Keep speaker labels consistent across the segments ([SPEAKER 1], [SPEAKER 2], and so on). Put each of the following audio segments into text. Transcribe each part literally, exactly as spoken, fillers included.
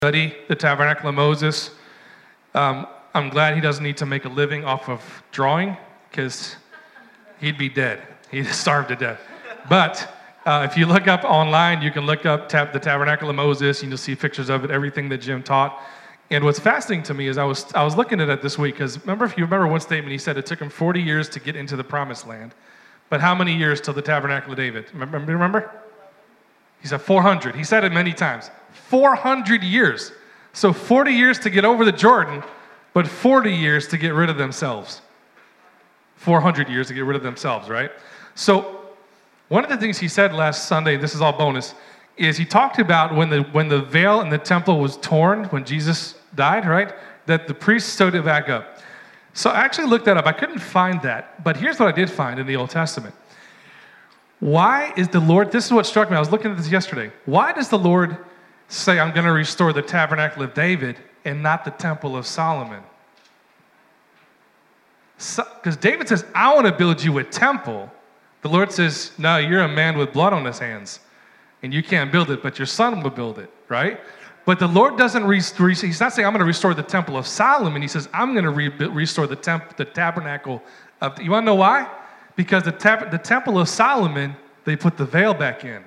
[SPEAKER 1] study the Tabernacle of Moses. Um, I'm glad he doesn't need to make a living off of drawing, because he'd be dead. He'd starve to death. But uh, if you look up online, you can look up tab- the Tabernacle of Moses, and you'll see pictures of it, everything that Jim taught. And what's fascinating to me is I was I was looking at it this week, because remember, if you remember one statement, he said it took him forty years to get into the Promised Land. But how many years till the Tabernacle of David? Remember? remember? He said four hundred. He said it many times. four hundred years. So forty years to get over the Jordan, but forty years to get rid of themselves. four hundred years to get rid of themselves, right? So one of the things he said last Sunday, this is all bonus, is he talked about when the when the veil in the temple was torn, when Jesus died, right? That the priests sewed it back up. So I actually looked that up. I couldn't find that, but here's what I did find in the Old Testament. Why is the Lord, this is what struck me, I was looking at this yesterday. Why does the Lord say, I'm going to restore the tabernacle of David and not the temple of Solomon? Because so, David says, I want to build you a temple. The Lord says, no, you're a man with blood on his hands, and you can't build it, but your son will build it, right? But the Lord doesn't restore, he's not saying, I'm going to restore the temple of Solomon. He says, I'm going to re- restore the, temp- the tabernacle of, you want to know why? Because the, tab- the temple of Solomon, they put the veil back in.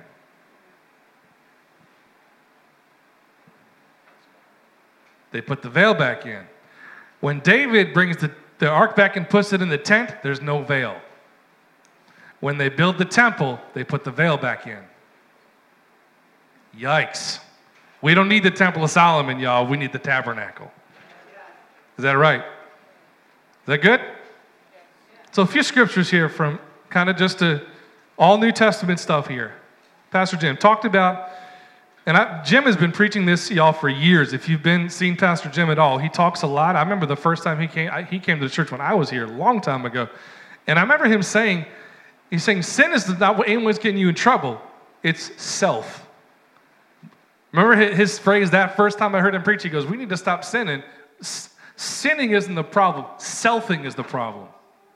[SPEAKER 1] They put the veil back in. When David brings the, the ark back and puts it in the tent, there's no veil. When they build the temple, they put the veil back in. Yikes. We don't need the temple of Solomon, y'all. We need the tabernacle. Is that right? Is that good? So a few scriptures here from kind of just a, all New Testament stuff here. Pastor Jim talked about, and I, Jim has been preaching this, y'all, for years. If you've been seeing Pastor Jim at all, he talks a lot. I remember the first time he came, I, he came to the church when I was here a long time ago. And I remember him saying, he's saying, sin is not what anyone's getting you in trouble. It's self. Remember his, his phrase that first time I heard him preach, he goes, we need to stop sinning. S- sinning isn't the problem. Selfing is the problem.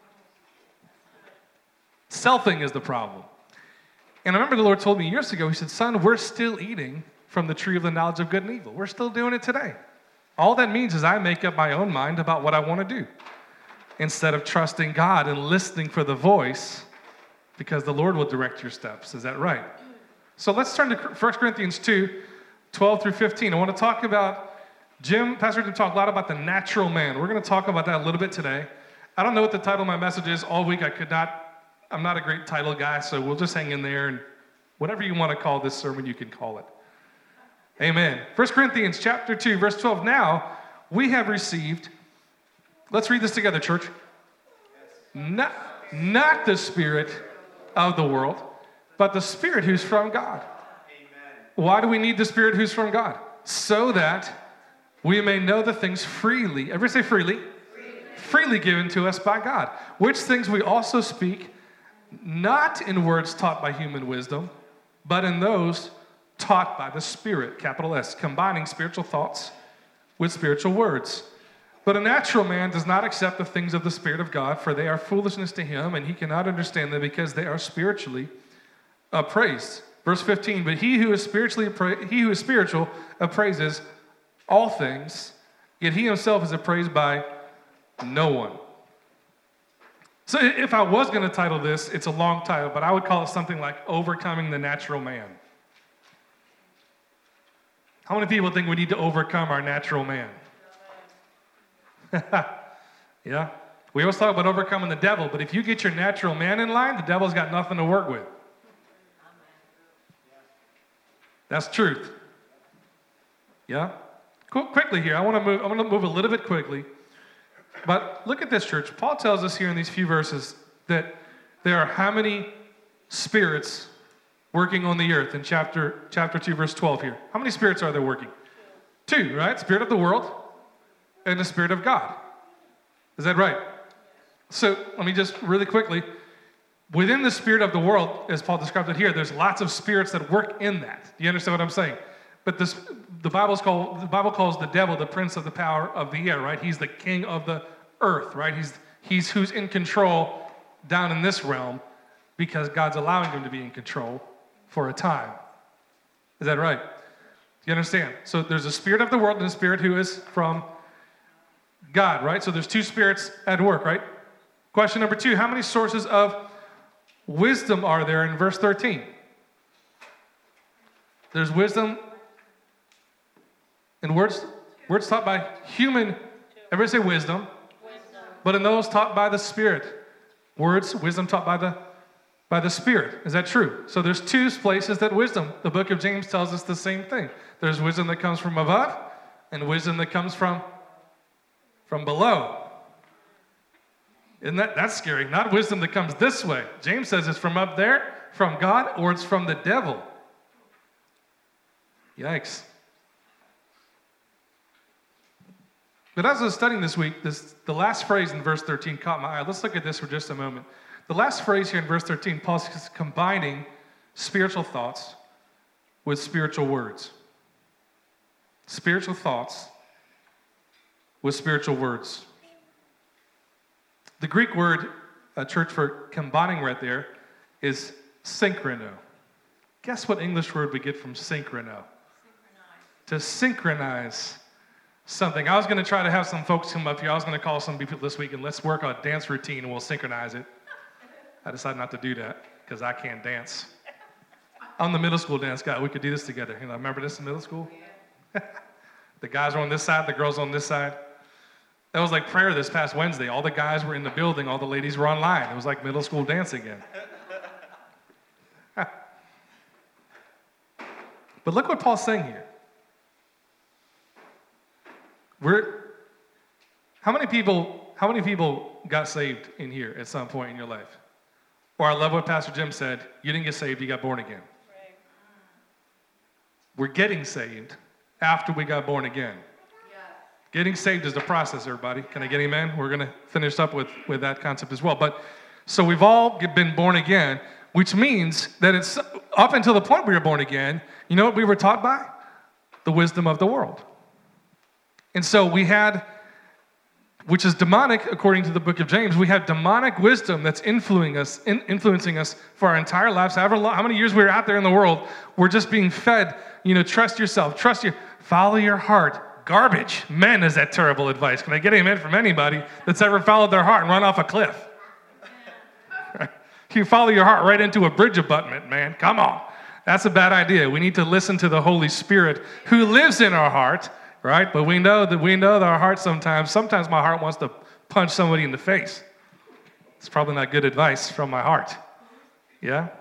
[SPEAKER 1] Selfing is the problem. And I remember the Lord told me years ago, he said, son, we're still eating from the tree of the knowledge of good and evil. We're still doing it today. All that means is I make up my own mind about what I want to do instead of trusting God and listening for the voice, because the Lord will direct your steps. Is that right? So let's turn to First Corinthians two, twelve through fifteen. I want to talk about, Jim, Pastor Jim talked a lot about the natural man. We're going to talk about that a little bit today. I don't know what the title of my message is. All week I could not I'm not a great title guy, so we'll just hang in there, and whatever you want to call this sermon, you can call it. Amen. First Corinthians chapter two, verse twelve. Now, we have received, let's read this together, church. Not, not the spirit of the world, but the spirit who's from God. Amen. Why do we need the spirit who's from God? So that we may know the things freely. Everybody say freely. Freely. Freely given to us by God. Which things we also speak, not in words taught by human wisdom, but in those taught by the Spirit, capital S, combining spiritual thoughts with spiritual words. But a natural man does not accept the things of the Spirit of God, for they are foolishness to him, and he cannot understand them because they are spiritually appraised. Verse fifteen, but he who is spiritually appra- he who is spiritual appraises all things, yet he himself is appraised by no one. So if I was going to title this, it's a long title, but I would call it something like Overcoming the Natural Man. How many people think we need to overcome our natural man? Yeah. We always talk about overcoming the devil, but if you get your natural man in line, the devil's got nothing to work with. That's truth. Yeah? Qu- quickly here, I want to move, I want to move a little bit quickly. But look at this, church. Paul tells us here in these few verses that there are how many spirits working on the earth in chapter chapter two, verse twelve here. How many spirits are there working? Two, right? Spirit of the world and the Spirit of God. Is that right? So let me just really quickly, within the spirit of the world, as Paul described it here, there's lots of spirits that work in that. Do you understand what I'm saying? But this, the Bible's called, the Bible calls the devil the prince of the power of the air, right? He's the king of the earth, right? He's, he's who's in control down in this realm because God's allowing him to be in control for a time. Is that right? You understand? So there's a spirit of the world and a spirit who is from God, right? So there's two spirits at work, right? Question number two, how many sources of wisdom are there in verse thirteen? There's wisdom in words, words taught by human, everybody say wisdom, wisdom. But in those taught by the Spirit, words, wisdom taught by the by the Spirit. Is that true? So there's two places that wisdom, the book of James tells us the same thing. There's wisdom that comes from above and wisdom that comes from, from below. Isn't that, that's scary. Not wisdom that comes this way. James says it's from up there, from God, or it's from the devil. Yikes. But as I was studying this week, this, the last phrase in verse thirteen caught my eye. Let's look at this for just a moment. The last phrase here in verse thirteen, Paul is combining spiritual thoughts with spiritual words. Spiritual thoughts with spiritual words. The Greek word, uh, church, for combining right there is synchrono. Guess what English word we get from synchrono? Synchronize. To synchronize something. I was going to try to have some folks come up here. I was going to call some people this week and let's work on a dance routine and we'll synchronize it. I decided not to do that because I can't dance. I'm the middle school dance guy. We could do this together. You know, remember this in middle school? Yeah. The guys are on this side, the girls on this side. That was like prayer this past Wednesday. All the guys were in the building, all the ladies were online. It was like middle school dance again. But look what Paul's saying here. We're, how many people, how many people got saved in here at some point in your life? Or I love what Pastor Jim said, you didn't get saved, you got born again. Right. We're getting saved after we got born again. Yeah. Getting saved is the process, everybody. Can I get amen? We're going to finish up with, with that concept as well. But so we've all been born again, which means that it's up until the point we were born again, you know what we were taught by? The wisdom of the world. And so we had, which is demonic, according to the book of James, we have demonic wisdom that's influencing us, in, influencing us for our entire lives. However long, how many years we were out there in the world, we're just being fed, you know, trust yourself, trust your, follow your heart. Garbage. Men, is that terrible advice? Can I get amen from anybody that's ever followed their heart and run off a cliff? You follow your heart right into a bridge abutment, man. Come on. That's a bad idea. We need to listen to the Holy Spirit who lives in our heart, right? But we know that we know that our heart sometimes, sometimes my heart wants to punch somebody in the face. It's probably not good advice from my heart. Yeah?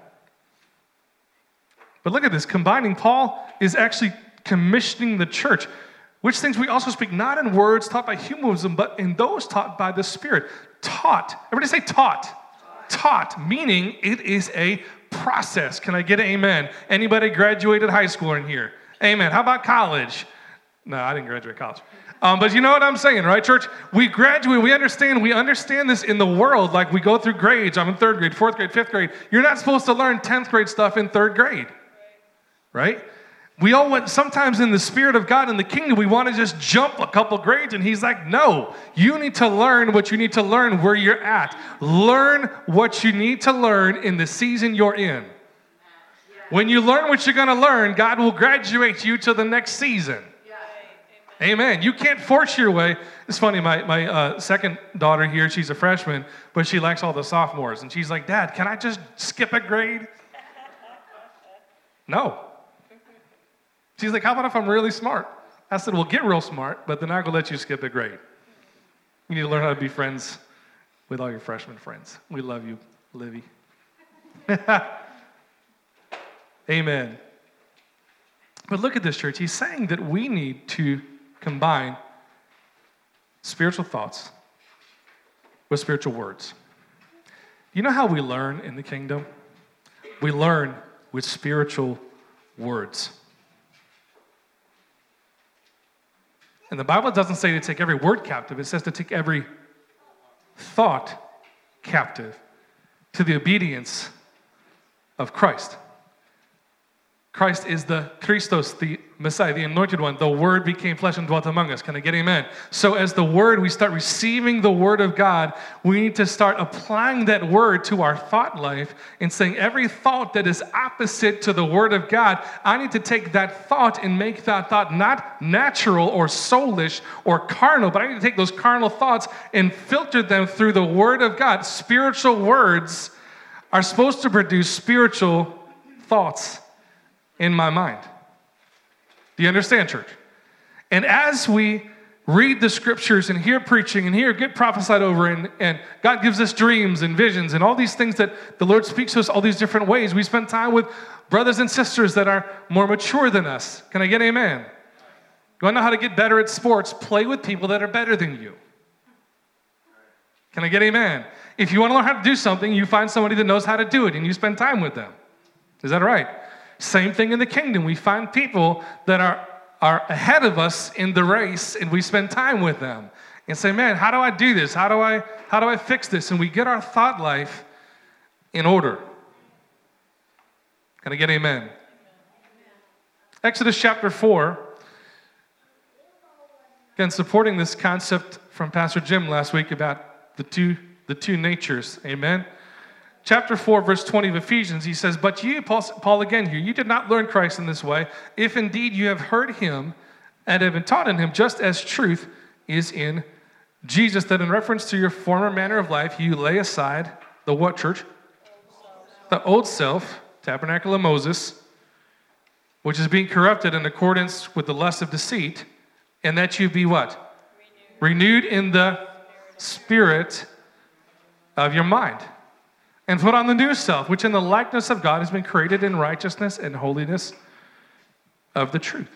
[SPEAKER 1] But look at this. Combining, Paul is actually commissioning the church, which things we also speak not in words taught by human wisdom, but in those taught by the Spirit. Taught. Everybody say taught. Taught, taught meaning it is a process. Can I get an amen? Anybody graduated high school in here? Amen. How about college? No, I didn't graduate college. Um, but you know what I'm saying, right, church? We graduate, we understand, we understand this in the world, like we go through grades. I'm in third grade, fourth grade, fifth grade. You're not supposed to learn tenth grade stuff in third grade, right? We all want, sometimes in the Spirit of God in the kingdom, we want to just jump a couple grades, and he's like, no, you need to learn what you need to learn where you're at. Learn what you need to learn in the season you're in. When you learn what you're going to learn, God will graduate you to the next season. Amen. You can't force your way. It's funny, my, my uh, second daughter here, she's a freshman, but she likes all the sophomores. And she's like, Dad, can I just skip a grade? No. She's like, how about if I'm really smart? I said, well, get real smart, but then I'm going to let you skip a grade. You need to learn how to be friends with all your freshman friends. We love you, Livy. Amen. But look at this, church. He's saying that we need to combine spiritual thoughts with spiritual words. You know how we learn in the kingdom? We learn with spiritual words. And the Bible doesn't say to take every word captive. It says to take every thought captive to the obedience of Christ. Christ is the Christos, the Messiah, the anointed one, the Word became flesh and dwelt among us. Can I get amen? So as the Word, we start receiving the Word of God, we need to start applying that Word to our thought life and saying every thought that is opposite to the Word of God, I need to take that thought and make that thought not natural or soulish or carnal, but I need to take those carnal thoughts and filter them through the Word of God. Spiritual words are supposed to produce spiritual thoughts in my mind. Do you understand, church? And as we read the scriptures and hear preaching and hear get prophesied over and, and God gives us dreams and visions and all these things that the Lord speaks to us all these different ways, we spend time with brothers and sisters that are more mature than us. Can I get amen? You want to know how to get better at sports? Play with people that are better than you. Can I get amen? If you want to learn how to do something, you find somebody that knows how to do it and you spend time with them. Is that right? Same thing in the kingdom. We find people that are, are ahead of us in the race, and we spend time with them and say, man, how do I do this? How do I, how do I fix this? And we get our thought life in order. Can I get amen? Amen. Exodus chapter four. Again, supporting this concept from Pastor Jim last week about the two, the two natures. Amen. Chapter four, verse twenty of Ephesians, he says, but you, Paul, Paul again here, you did not learn Christ in this way, if indeed you have heard him and have been taught in him, just as truth is in Jesus, that in reference to your former manner of life, you lay aside the what, church? The old self, tabernacle of Moses, which is being corrupted in accordance with the lust of deceit, and that you be what? Renewed, Renewed in the spirit of your mind. And put on the new self, which in the likeness of God has been created in righteousness and holiness of the truth.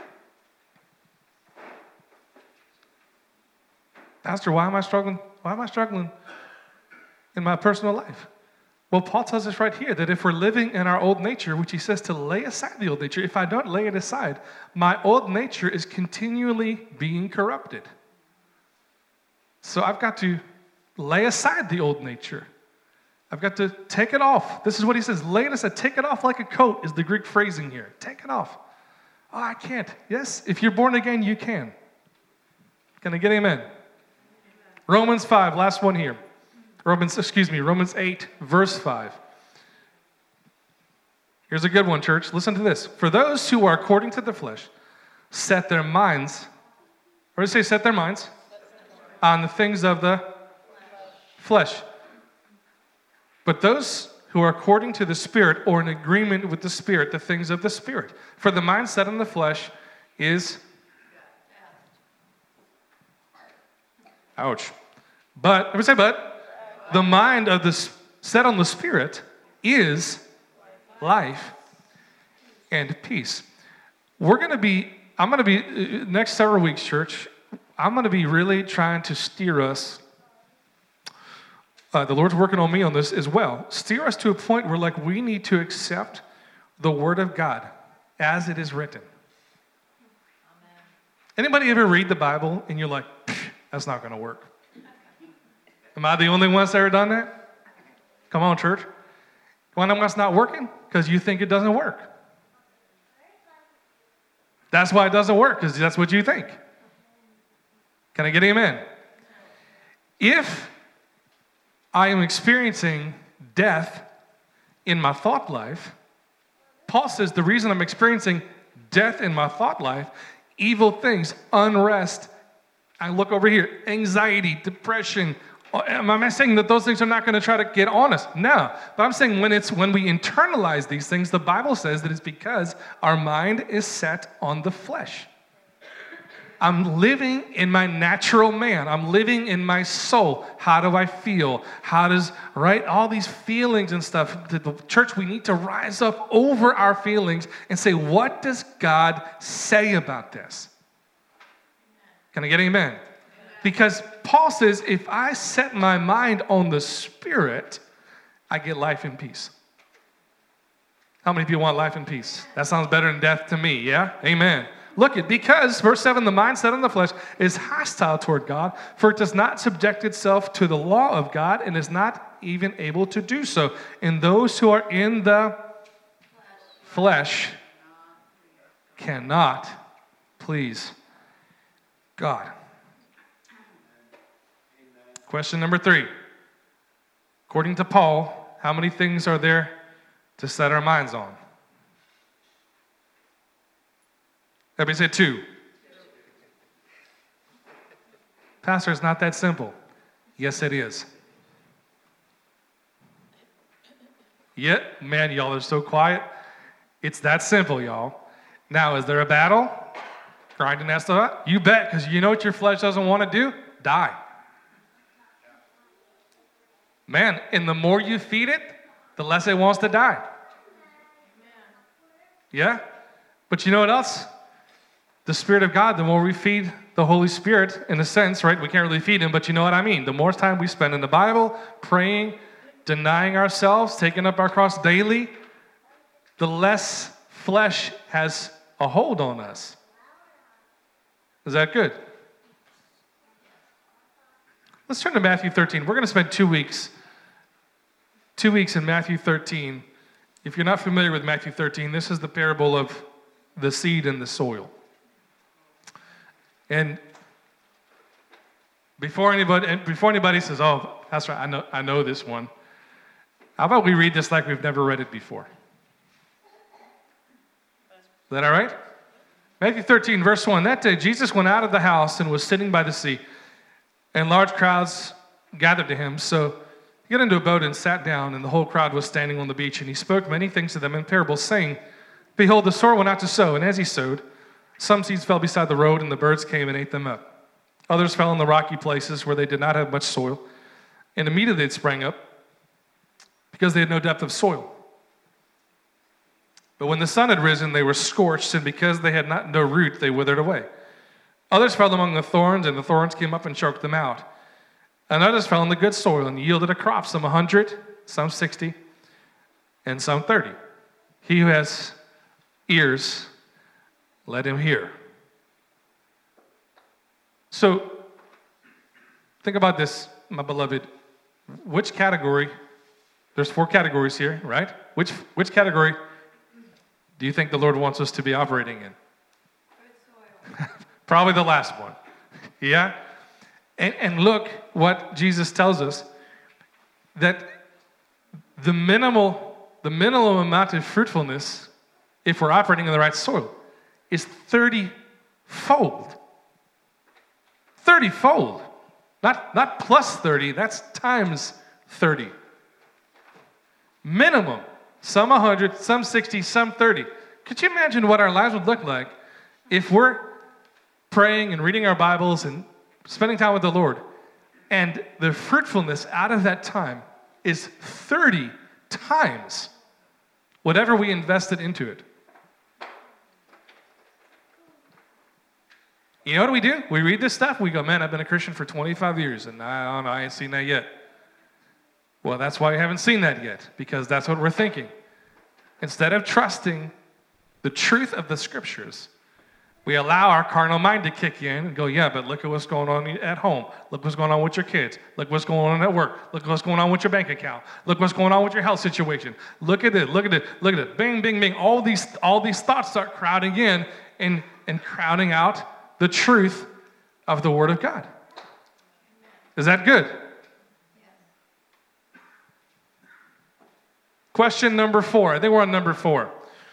[SPEAKER 1] Pastor, why am I struggling? Why am I struggling in my personal life? Well, Paul tells us right here that if we're living in our old nature, which he says to lay aside the old nature, if I don't lay it aside, my old nature is continually being corrupted. So I've got to lay aside the old nature. I've got to take it off. This is what he says. Lay it aside. Take it off like a coat is the Greek phrasing here. Take it off. Oh, I can't. Yes, if you're born again, you can. Can I get amen? Amen. Romans five, last one here. Romans, excuse me, Romans eight, verse five. Here's a good one, church. Listen to this. For those who are according to the flesh, set their minds, or does it say set their minds? On the things of the flesh. But those who are according to the Spirit or in agreement with the Spirit, the things of the Spirit. For the mind set on the flesh is, ouch. But, let me say but, the mind of the set on the Spirit is life and peace. We're going to be, I'm going to be, next several weeks, church, I'm going to be really trying to steer us. Uh, the Lord's working on me on this as well. Steer us to a point where, like, we need to accept the Word of God as it is written. Amen. Anybody ever read the Bible and you're like, that's not going to work? Am I the only one that's ever done that? Come on, church. Why am I not working? Because you think it doesn't work. That's why it doesn't work, because that's what you think. Can I get amen? If I am experiencing death in my thought life, Paul says the reason I'm experiencing death in my thought life, evil things, unrest, I look over here, anxiety, depression. Am I saying that those things are not going to try to get on us? No. But I'm saying when it's when we internalize these things, the Bible says that it's because our mind is set on the flesh. I'm living in my natural man. I'm living in my soul. How do I feel? How does, right? All these feelings and stuff. The church, we need to rise up over our feelings and say, what does God say about this? Can I get amen? Amen. Because Paul says, if I set my mind on the Spirit, I get life and peace. How many people want life and peace? That sounds better than death to me, yeah? Amen. Look at, because, verse seven, the mind set on the flesh is hostile toward God, for it does not subject itself to the law of God and is not even able to do so. And those who are in the flesh cannot please God. Question number three. According to Paul, how many things are there to set our minds on? Everybody say two. Pastor, it's not that simple. Yes, it is. Yeah, man, y'all are so quiet. It's that simple, y'all. Now, is there a battle? Grinding that stuff out? You bet, because you know what your flesh doesn't want to do? Die. Man, and the more you feed it, the less it wants to die. Yeah? But you know what else? The Spirit of God, the more we feed the Holy Spirit, in a sense, right? We can't really feed Him, but you know what I mean. The more time we spend in the Bible, praying, denying ourselves, taking up our cross daily, the less flesh has a hold on us. Is that good? Let's turn to Matthew thirteen. We're going to spend two weeks, two weeks in Matthew thirteen. If you're not familiar with Matthew thirteen, this is the parable of the seed and the soil. And before anybody, and before anybody says, "Oh, that's right, I know, I know this one," how about we read this like we've never read it before? Is that all right? Matthew thirteen, verse one. That day, Jesus went out of the house and was sitting by the sea, and large crowds gathered to him. So he got into a boat and sat down, and the whole crowd was standing on the beach. And he spoke many things to them in parables, saying, "Behold, the sower went out to sow, and as he sowed, some seeds fell beside the road, and the birds came and ate them up. Others fell in the rocky places where they did not have much soil, and immediately it sprang up, because they had no depth of soil. But when the sun had risen, they were scorched, and because they had not no root, they withered away. Others fell among the thorns, and the thorns came up and choked them out. And others fell in the good soil and yielded a crop, some a hundred, some sixty, and some thirty. He who has ears, let him hear." So, think about this, my beloved. Which category, there's four categories here, right? Which which category do you think the Lord wants us to be operating in? Good soil. Probably the last one. Yeah? And, and look what Jesus tells us, that the minimal, the minimum amount of fruitfulness, if we're operating in the right soil, is thirty-fold. thirty-fold. Not, not plus thirty, that's times thirty. Minimum. Some one hundred, some sixty, some thirty. Could you imagine what our lives would look like if we're praying and reading our Bibles and spending time with the Lord, and the fruitfulness out of that time is thirty times whatever we invested into it? You know what we do? We read this stuff, we go, "Man, I've been a Christian for twenty-five years, and I don't know, I ain't seen that yet." Well, that's why we haven't seen that yet, because that's what we're thinking. Instead of trusting the truth of the Scriptures, we allow our carnal mind to kick in and go, "Yeah, but look at what's going on at home. Look what's going on with your kids. Look what's going on at work. Look what's going on with your bank account. Look what's going on with your health situation. Look at it, look at it, look at it. Bing, bing, bing." All these, all these thoughts start crowding in and, and crowding out the truth of the Word of God. Is that good? Question number four. I think we're on number four.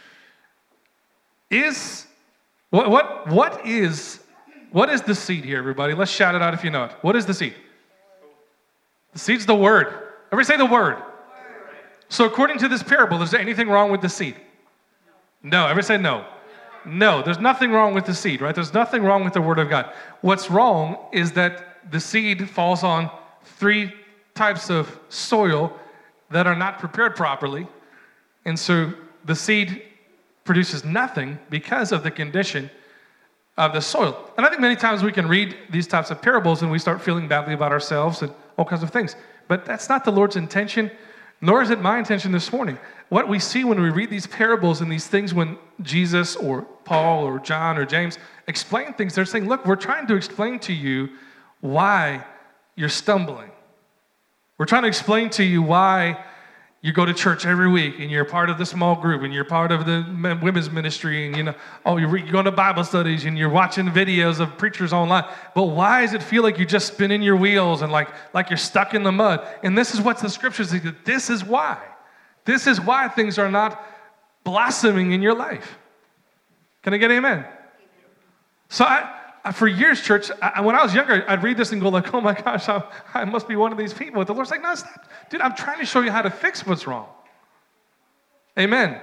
[SPEAKER 1] Is what what what is what is the seed here, everybody? Let's shout it out if you know it. What is the seed? The seed's the word. Everybody say the word. Word. So according to this parable, is there anything wrong with the seed? No. No. Everybody say no. No, there's nothing wrong with the seed, right? There's nothing wrong with the Word of God. What's wrong is that the seed falls on three types of soil that are not prepared properly. And so the seed produces nothing because of the condition of the soil. And I think many times we can read these types of parables and we start feeling badly about ourselves and all kinds of things. But that's not the Lord's intention, nor is it my intention this morning. What we see when we read these parables and these things, when Jesus or Paul or John or James explain things, they're saying, look, we're trying to explain to you why you're stumbling. We're trying to explain to you why You go to church every week, and you're part of the small group, and you're part of the men- women's ministry, and you know, oh, you're, re- you're going to Bible studies, and you're watching videos of preachers online. But why does it feel like you're just spinning your wheels and like, like you're stuck in the mud? And this is what the scriptures say. This is why. This is why things are not blossoming in your life. Can I get amen? So I, I, for years, church, I, when I was younger, I'd read this and go like, oh my gosh, I, I must be one of these people. But the Lord's like, no, stop. Dude, I'm trying to show you how to fix what's wrong. Amen.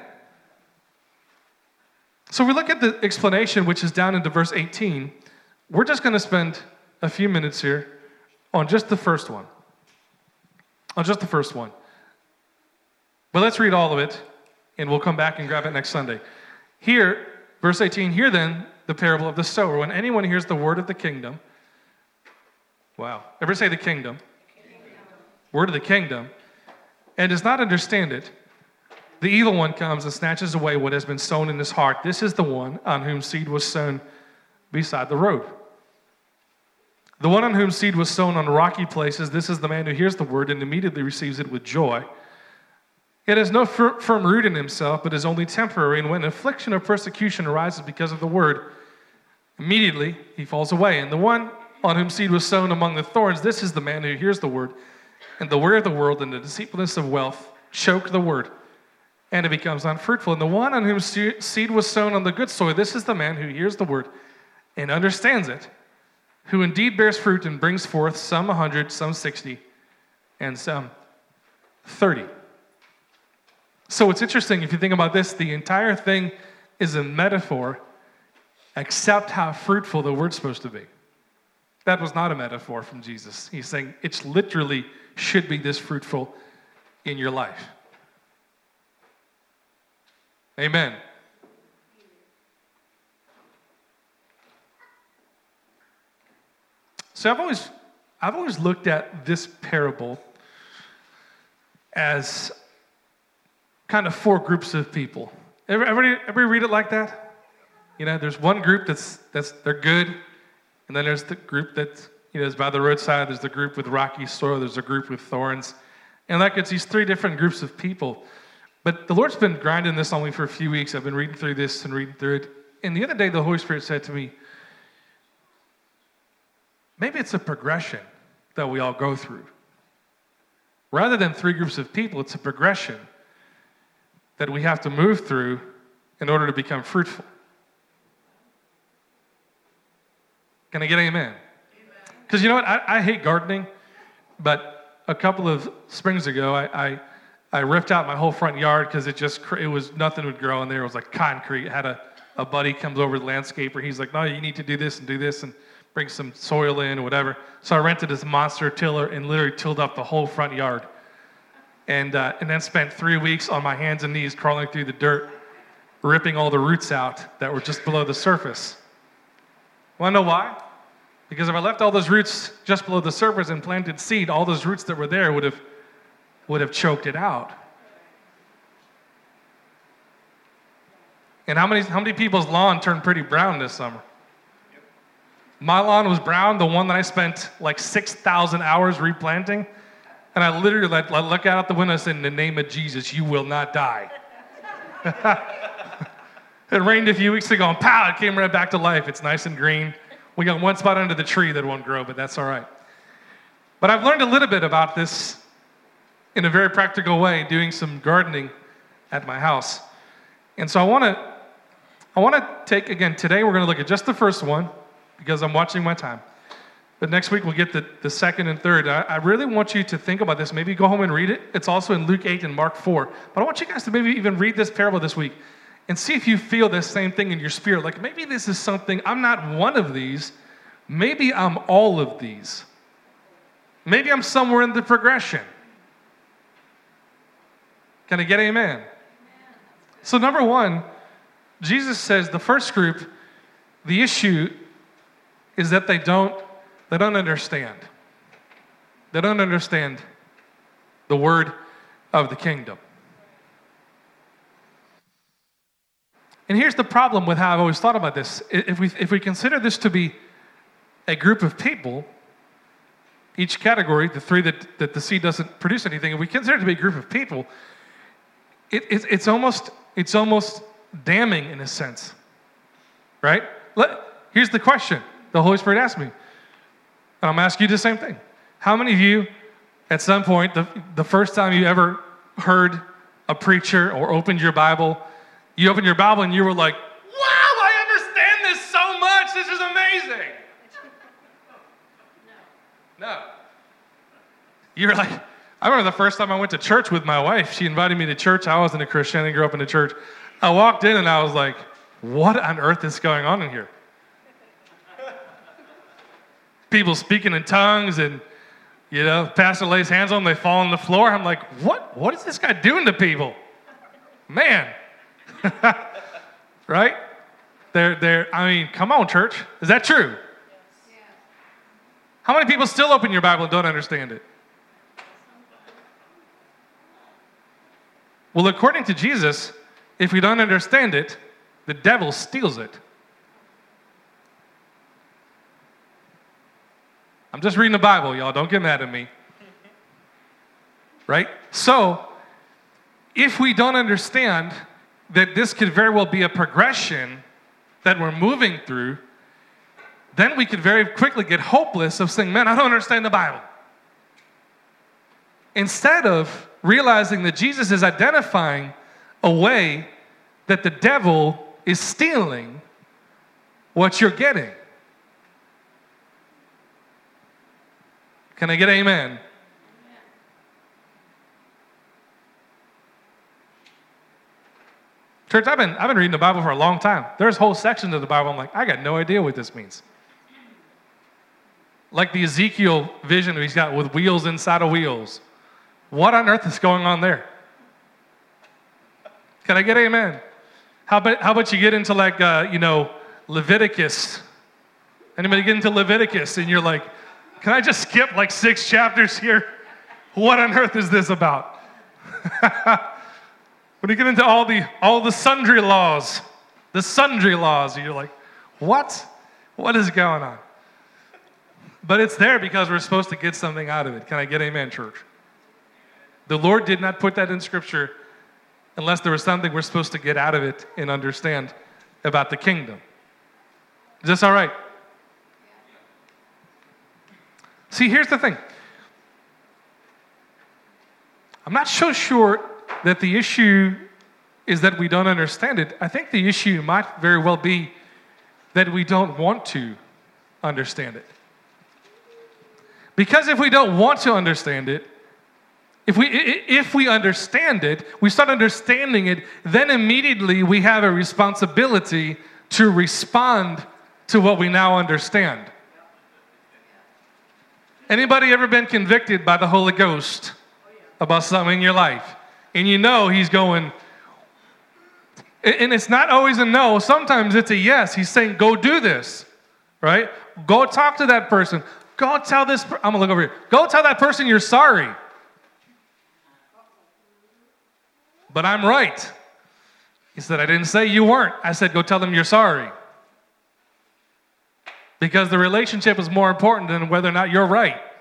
[SPEAKER 1] So we look at the explanation, which is down into verse eighteen. We're just going to spend a few minutes here on just the first one. On just the first one. But let's read all of it, and we'll come back and grab it next Sunday. Here, verse eighteen, hear then the parable of the sower. When anyone hears the word of the kingdom, wow, ever say the kingdom? Word of the kingdom, and does not understand it, the evil one comes and snatches away what has been sown in his heart. This is the one on whom seed was sown beside the road. The one on whom seed was sown on rocky places, this is the man who hears the word and immediately receives it with joy. It has no fir- firm root in himself, but is only temporary, and when affliction or persecution arises because of the word, immediately he falls away. And the one on whom seed was sown among the thorns, this is the man who hears the word, and the worry of the world and the deceitfulness of wealth choke the word, and it becomes unfruitful. And the one on whom seed was sown on the good soil, this is the man who hears the word and understands it, who indeed bears fruit and brings forth some a hundred, some sixty, and some thirty. So it's interesting, if you think about this, the entire thing is a metaphor, except how fruitful the word's supposed to be. That was not a metaphor from Jesus. He's saying it's literally should be this fruitful in your life. Amen. So I've always, I've always looked at this parable as kind of four groups of people. Everybody, everybody read it like that? You know, there's one group that's that's they're good, and then there's the group that you know is by the roadside. There's the group with rocky soil. There's a group with thorns, and like it's these three different groups of people. But the Lord's been grinding this on me for a few weeks. I've been reading through this and reading through it. And the other day, the Holy Spirit said to me, maybe it's a progression that we all go through. Rather than three groups of people, it's a progression that we have to move through in order to become fruitful. Can I get an amen? Because you know what? I, I hate gardening, but a couple of springs ago, I, I I ripped out my whole front yard because it just, it was, nothing would grow in there. It was like concrete. I had a, a buddy comes over, the landscaper. He's like, no, you need to do this and do this and bring some soil in or whatever. So I rented this monster tiller and literally tilled up the whole front yard. And, uh, and then spent three weeks on my hands and knees crawling through the dirt, ripping all the roots out that were just below the surface. Want to know why? Because if I left all those roots just below the surface and planted seed, all those roots that were there would have would have choked it out. And how many how many people's lawn turned pretty brown this summer? My lawn was brown, the one that I spent like six thousand hours replanting. And I literally like, I look out the window and said, in the name of Jesus, you will not die. It rained a few weeks ago, and pow, it came right back to life. It's nice and green. We got one spot under the tree that won't grow, but that's all right. But I've learned a little bit about this in a very practical way, doing some gardening at my house. And so I want to I want to take, again, today we're going to look at just the first one because I'm watching my time. But next week we'll get the, the second and third. I, I really want you to think about this. Maybe go home and read it. It's also in Luke eight and Mark four. But I want you guys to maybe even read this parable this week and see if you feel this same thing in your spirit. Like maybe this is something, I'm not one of these. Maybe I'm all of these. Maybe I'm somewhere in the progression. Can I get amen? Amen? So number one, Jesus says the first group, the issue is that they don't, they don't understand. They don't understand the word of the kingdom. And here's the problem with how I've always thought about this. If we, if we consider this to be a group of people, each category, the three that, that the seed doesn't produce anything, and we consider it to be a group of people, it, it, it's almost it's almost damning in a sense, right? Let, here's the question the Holy Spirit asked me, and I'm going to ask you the same thing. How many of you, at some point, the, the first time you ever heard a preacher or opened your Bible, you opened your Bible and you were like, wow, I understand this so much. This is amazing. No. No. You're like, I remember the first time I went to church with my wife. She invited me to church. I wasn't a Christian. I grew up in the church. I walked in and I was like, what on earth is going on in here? People speaking in tongues, and, you know, pastor lays hands on them, they fall on the floor. I'm like, what? What is this guy doing to people? Man. Right? They're, they're, I mean, come on, church. Is that true? Yes. How many people still open your Bible and don't understand it? Well, according to Jesus, if we don't understand it, the devil steals it. I'm just reading the Bible, y'all. Don't get mad at me. Right? So, if we don't understand that this could very well be a progression that we're moving through, then we could very quickly get hopeless of saying, man, I don't understand the Bible. Instead of realizing that Jesus is identifying a way that the devil is stealing what you're getting. Can I get amen? Amen? Church, I've been, I've been reading the Bible for a long time. There's whole sections of the Bible I'm like, I got no idea what this means. Like the Ezekiel vision he's got with wheels inside of wheels. What on earth is going on there? Can I get amen? How about, how about you get into like, uh, you know, Leviticus? Anybody get into Leviticus and you're like, can I just skip like six chapters here? What on earth is this about? When you get into all the all the sundry laws, the sundry laws, you're like, what? What is going on? But it's there because we're supposed to get something out of it. Can I get amen, church? The Lord did not put that in Scripture unless there was something we're supposed to get out of it and understand about the kingdom. Is this all right? See, here's the thing. I'm not so sure that the issue is that we don't understand it. I think the issue might very well be that we don't want to understand it. Because if we don't want to understand it, if we if we understand it, we start understanding it, then immediately we have a responsibility to respond to what we now understand. Anybody ever been convicted by the Holy Ghost about something in your life? And you know he's going, and it's not always a no. Sometimes it's a yes. He's saying, go do this, right? Go talk to that person. Go tell this, per- I'm going to look over here. Go tell that person you're sorry. But I'm right. He said, I didn't say you weren't. I said, go tell them you're sorry. Because the relationship is more important than whether or not you're right. Amen.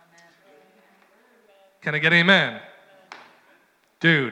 [SPEAKER 1] Can I get amen? Dude.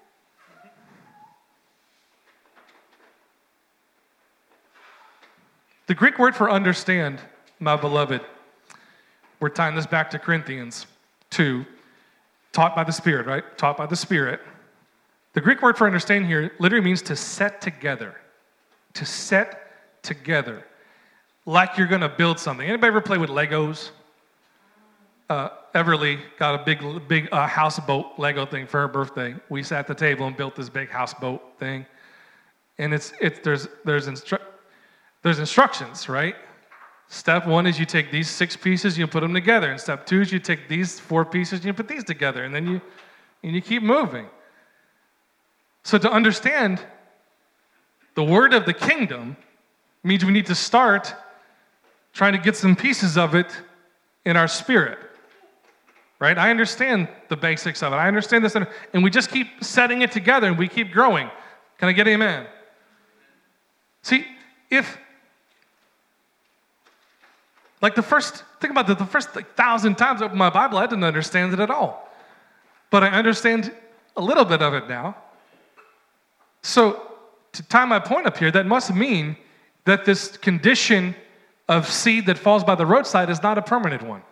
[SPEAKER 1] The Greek word for understand, my beloved, we're tying this back to Corinthians two, taught by the Spirit, right? Taught by the Spirit. The Greek word for understand here literally means to set together. To set together. Like you're going to build something. Anybody ever play with Legos? Uh, Everly got a big, big uh, houseboat Lego thing for her birthday. We sat at the table and built this big houseboat thing. And it's it's there's there's instru- there's instructions, right? Step one is you take these six pieces, you put them together. And step two is you take these four pieces and you put these together. And then you and you keep moving. So to understand the word of the kingdom means we need to start trying to get some pieces of it in our spirit, right? I understand the basics of it. I understand this, and we just keep setting it together, and we keep growing. Can I get amen? See, if Like the first, think about it, the first like, thousand times I opened my Bible, I didn't understand it at all. But I understand a little bit of it now. So to tie my point up here, that must mean that this condition of seed that falls by the roadside is not a permanent one.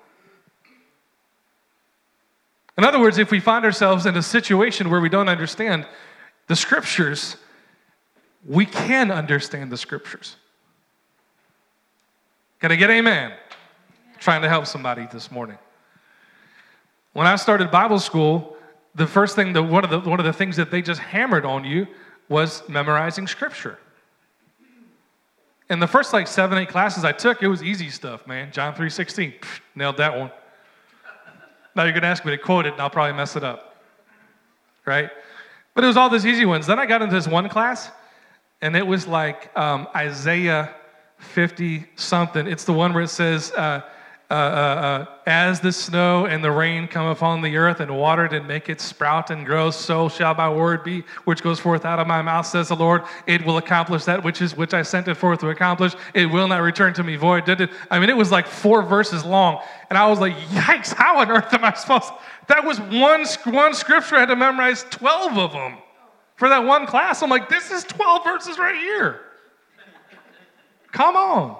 [SPEAKER 1] In other words, if we find ourselves in a situation where we don't understand the scriptures, we can understand the scriptures. Can I get amen? Trying to help somebody this morning. When I started Bible school, the first thing, that one of the one of the things that they just hammered on you was memorizing scripture. In the first like seven, eight classes I took, it was easy stuff, man. John three sixteen, nailed that one. Now you're going to ask me to quote it, and I'll probably mess it up, right? But it was all these easy ones. Then I got into this one class, and it was like um, Isaiah fifty something. It's the one where it says, uh, uh, uh, uh, as the snow and the rain come upon the earth and water it and make it sprout and grow, so shall my word be, which goes forth out of my mouth, says the Lord. It will accomplish that which is which I sent it forth to accomplish. It will not return to me void. Did it? I mean, it was like four verses long, and I was like, yikes! How on earth am I supposed to? That was one one scripture. I had to memorize twelve of them for that one class. I'm like, this is twelve verses right here. Come on.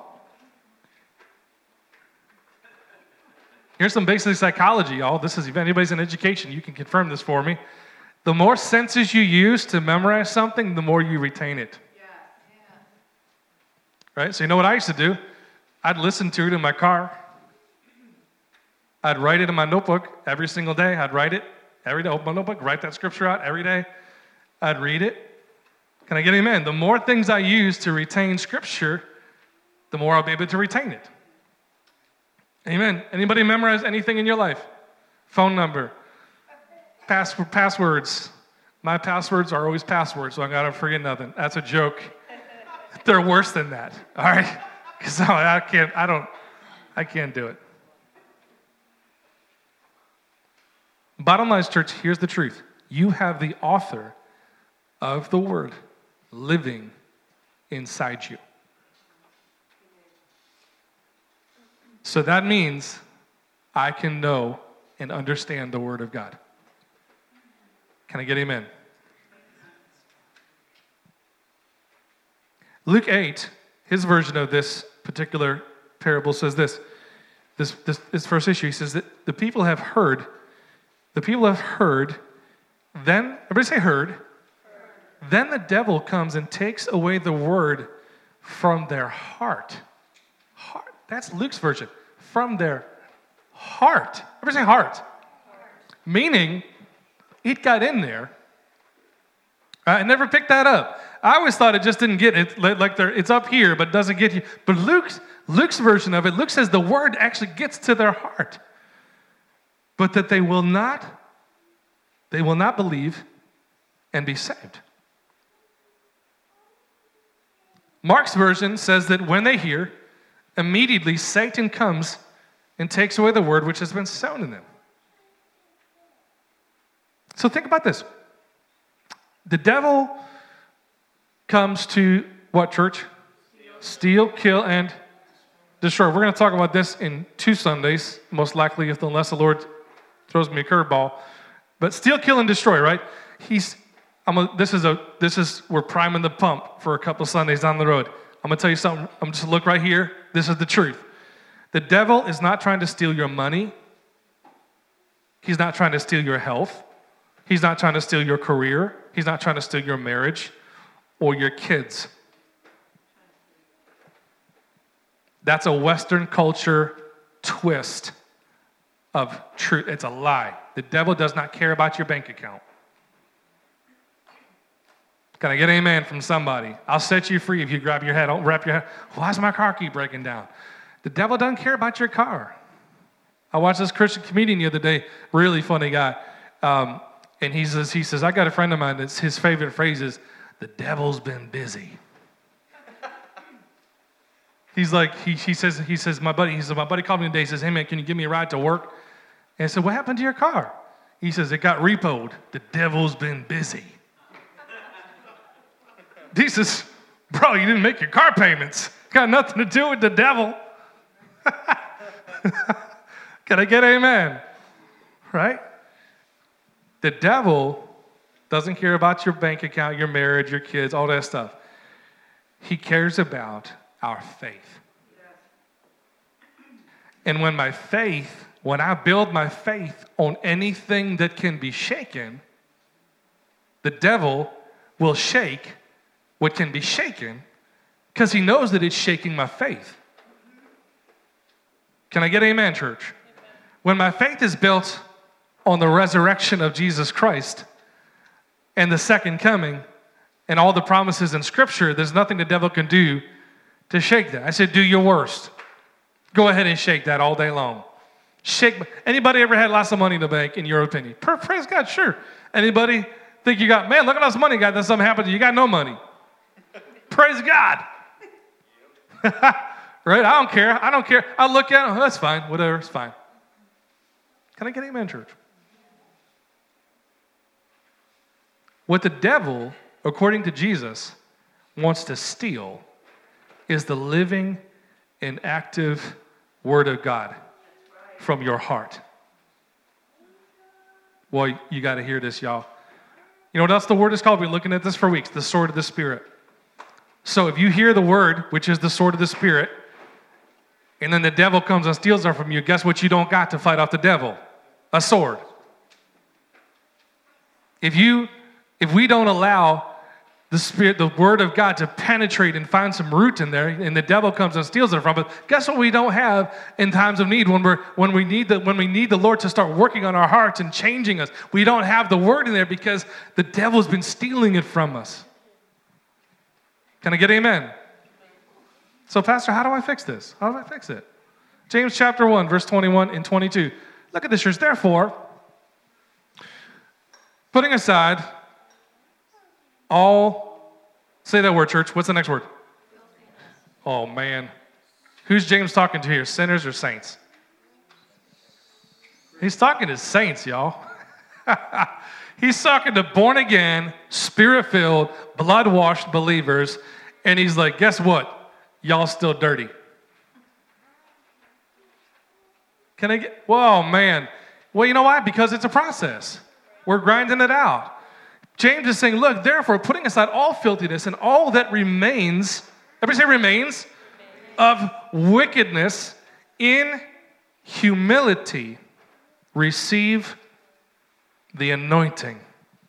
[SPEAKER 1] Here's some basic psychology, y'all. This is, if anybody's in education, you can confirm this for me. The more senses you use to memorize something, the more you retain it. Yeah. Yeah. Right? So you know what I used to do? I'd listen to it in my car. I'd write it in my notebook every single day. I'd write it every day. Open my notebook, write that scripture out every day. I'd read it. Can I get amen? The more things I use to retain scripture, the more I'll be able to retain it. Amen. Anybody memorize anything in your life? Phone number, pass, passwords. My passwords are always passwords, so I gotta forget nothing. That's a joke. They're worse than that. All right, because I can't. I don't. I can't do it. Bottom line is, church. Here's the truth. You have the author of the word living inside you. So that means I can know and understand the Word of God. Can I get amen? Luke eight, his version of this particular parable says this. This, this, this first issue, he says that the people have heard, the people have heard, then, everybody say heard, heard. Then the devil comes and takes away the word from their heart. Heart. That's Luke's version. From their heart. Everybody say heart. heart. Meaning, it got in there. I never picked that up. I always thought it just didn't get it. Like it's up here, but doesn't get you. But Luke's, Luke's version of it, Luke says the word actually gets to their heart. But that they will not, they will not believe and be saved. Mark's version says that when they hear, immediately Satan comes and takes away the word which has been sown in them. So think about this. The devil comes to what, church? Steal, kill, and destroy. We're going to talk about this in two Sundays, most likely, if unless the Lord throws me a curveball. But steal, kill, and destroy, right? He's. I'm a, this is a. This is. We're priming the pump for a couple Sundays down the road. I'm going to tell you something. I'm just look right here. This is the truth. The devil is not trying to steal your money. He's not trying to steal your health. He's not trying to steal your career. He's not trying to steal your marriage or your kids. That's a Western culture twist of truth. It's a lie. The devil does not care about your bank account. Can I get amen from somebody? I'll set you free if you grab your head. Don't wrap your head. Why does my car keep breaking down? The devil doesn't care about your car. I watched this Christian comedian the other day, really funny guy. Um, and he says, he says, I got a friend of mine that's his favorite phrase is, the devil's been busy. He's like, he, he says, he says, my buddy, he says, my buddy called me today, he says, hey man, can you give me a ride to work? And I said, what happened to your car? He says, it got repoed. The devil's been busy. He says, bro, you didn't make your car payments. Got nothing to do with the devil. Can I get amen? Right? The devil doesn't care about your bank account, your marriage, your kids, all that stuff. He cares about our faith. And when my faith, when I build my faith on anything that can be shaken, the devil will shake what can be shaken because he knows that it's shaking my faith. Can I get amen, church? When my faith is built on the resurrection of Jesus Christ and the second coming and all the promises in Scripture, there's nothing the devil can do to shake that. I said, do your worst. Go ahead and shake that all day long. Shake. Anybody ever had lots of money in the bank, in your opinion? Praise God, sure. Anybody think you got, man, look at all this money you got, then something happened to you, you got no money. Praise God. Right? I don't care. I don't care. I look at it, oh, that's fine. Whatever, it's fine. Can I get amen, church? What the devil, according to Jesus, wants to steal is the living and active Word of God from your heart. Well, you got to hear this, y'all. You know what else the Word is called? We've been looking at this for weeks, the sword of the Spirit. So if you hear the Word, which is the sword of the Spirit, and then the devil comes and steals it from you, guess what you don't got to fight off the devil? A sword. If you, if we don't allow the Spirit, the Word of God to penetrate and find some root in there, and the devil comes and steals it from us, guess what we don't have in times of need when we're when we need the when we need the Lord to start working on our hearts and changing us? We don't have the Word in there because the devil's been stealing it from us. Can I get amen? So, Pastor, how do I fix this? How do I fix it? James chapter one, verse twenty-one and twenty-two. Look at this, church. Therefore, putting aside all, say that word, church. What's the next word? Oh, man. Who's James talking to here? Sinners or saints? He's talking to saints, y'all. He's talking to born-again, spirit-filled, blood-washed believers, and he's like, guess what? Y'all still dirty. Can I get, whoa, man. Well, you know why? Because it's a process. We're grinding it out. James is saying, look, therefore, putting aside all filthiness and all that remains, everybody say remains, of wickedness, in humility, receive the anointing.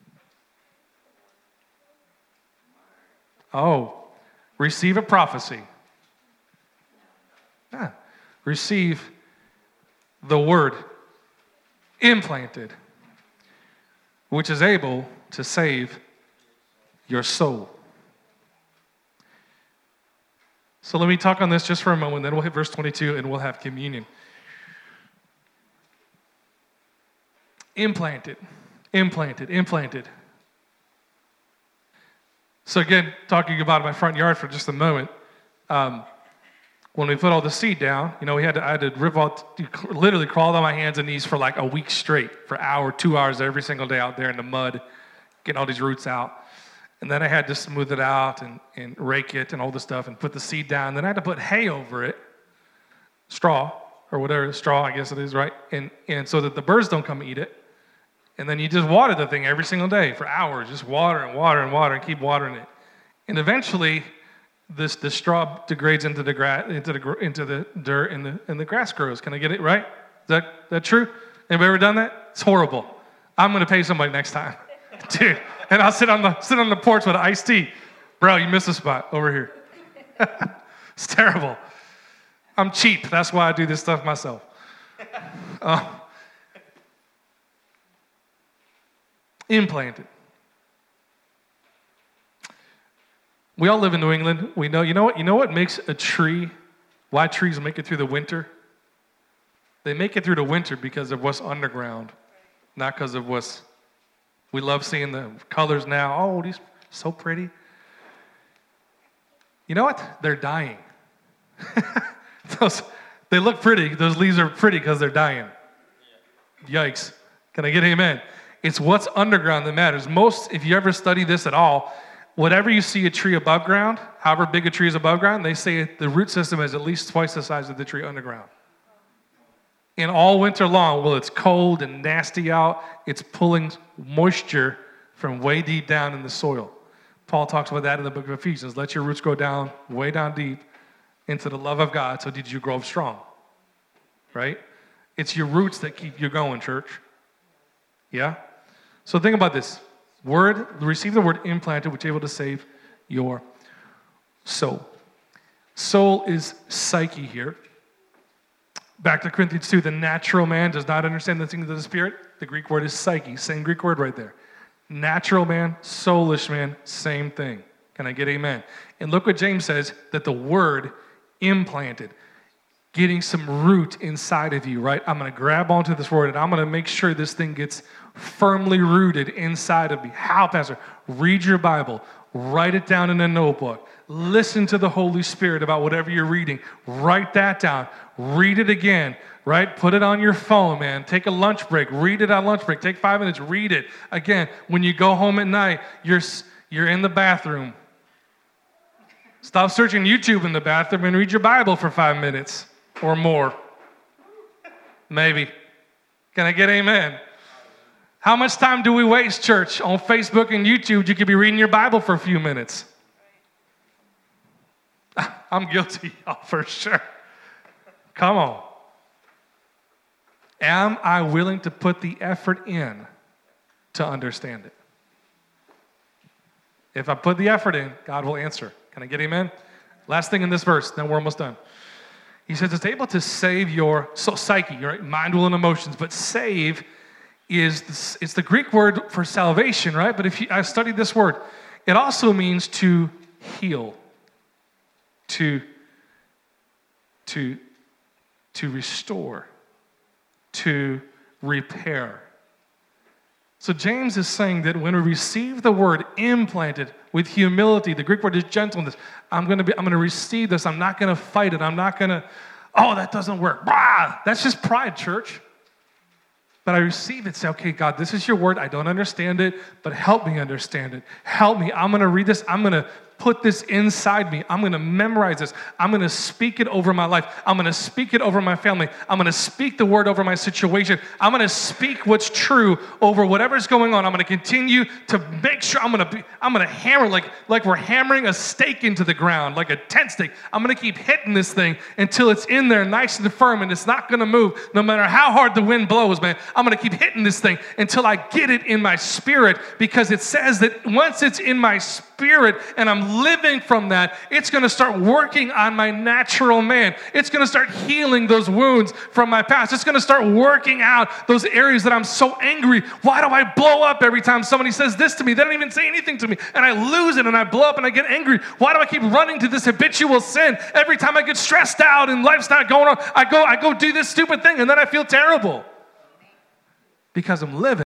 [SPEAKER 1] Oh, receive a prophecy. Yeah. Receive the word implanted, which is able to save your soul. So let me talk on this just for a moment, then we'll hit verse twenty-two and we'll have communion. Implanted, implanted, implanted. So again, talking about my front yard for just a moment, um, when we put all the seed down, you know, we had to, I had to rip out, literally crawl on my hands and knees for like a week straight, for an hour, two hours every single day out there in the mud, getting all these roots out. And then I had to smooth it out and, and rake it and all this stuff and put the seed down. Then I had to put hay over it, straw, or whatever, straw, I guess it is, right? And, and so that the birds don't come eat it. And then you just water the thing every single day for hours, just water and water and water and keep watering it. And eventually, this the straw degrades into the grass, into the into the dirt, and the and the grass grows. Can I get it right? Is that that true? Anybody ever done that? It's horrible. I'm gonna pay somebody next time, dude. And I'll sit on the sit on the porch with an iced tea, bro. You missed a spot over here. It's terrible. I'm cheap. That's why I do this stuff myself. Uh, implanted. We all live in New England. We know, you know what? You know what makes a tree, why trees make it through the winter? They make it through the winter because of what's underground, not because of what's, we love seeing the colors now. Oh, these so pretty. You know what? They're dying. Those, they look pretty. Those leaves are pretty because they're dying. Yikes. Can I get amen? It's what's underground that matters. Most, if you ever study this at all, whatever you see a tree above ground, however big a tree is above ground, they say the root system is at least twice the size of the tree underground. And all winter long, well, it's cold and nasty out, it's pulling moisture from way deep down in the soil. Paul talks about that in the book of Ephesians. Let your roots go down, way down deep, into the love of God, so did you grow up strong, right? It's your roots that keep you going, church. Yeah? So think about this. Word, receive the word implanted, which is able to save your soul. Soul is psyche here. Back to Corinthians two, the natural man does not understand the things of the Spirit. The Greek word is psyche, same Greek word right there. Natural man, soulish man, same thing. Can I get amen? And look what James says, that the word implanted, getting some root inside of you, right? I'm going to grab onto this word and I'm going to make sure this thing gets firmly rooted inside of me. How, Pastor? Read your Bible. Write it down in a notebook. Listen to the Holy Spirit about whatever you're reading. Write that down. Read it again, right? Put it on your phone, man. Take a lunch break. Read it on lunch break. Take five minutes. Read it. Again, when you go home at night, you're, you're in the bathroom. Stop searching YouTube in the bathroom and read your Bible for five minutes or more. Maybe. Can I get amen? How much time do we waste, church, on Facebook and YouTube? You could be reading your Bible for a few minutes. I'm guilty, for sure. Come on. Am I willing to put the effort in to understand it? If I put the effort in, God will answer. Can I get amen? Last thing in this verse, then we're almost done. He says it's able to save your so psyche, your mind, will, and emotions. But save is this, it's the Greek word for salvation, right? But if you, I studied this word, it also means to heal, to to to restore, to repair. So James is saying that when we receive the word implanted with humility, the Greek word is gentleness. I'm going to be, I'm going to receive this. I'm not going to fight it. I'm not going to, oh, that doesn't work. Bah! That's just pride, church. But I receive it, say, okay, God, this is your word. I don't understand it, but help me understand it. Help me. I'm going to read this. I'm going to put this inside me. I'm going to memorize this. I'm going to speak it over my life. I'm going to speak it over my family. I'm going to speak the word over my situation. I'm going to speak what's true over whatever's going on. I'm going to continue to make sure I'm going to be, I'm going to hammer like, like we're hammering a stake into the ground, like a tent stake. I'm going to keep hitting this thing until it's in there nice and firm and it's not going to move no matter how hard the wind blows, man. I'm going to keep hitting this thing until I get it in my spirit, because it says that once it's in my spirit and I'm living from that, it's going to start working on my natural man. It's going to start healing those wounds from my past. It's going to start working out those areas that I'm so angry. Why do I blow up every time somebody says this to me? They don't even say anything to me, and I lose it and I blow up and I get angry. Why do I keep running to this habitual sin? Every time I get stressed out and life's not going on, I go, I go do this stupid thing and then I feel terrible because I'm living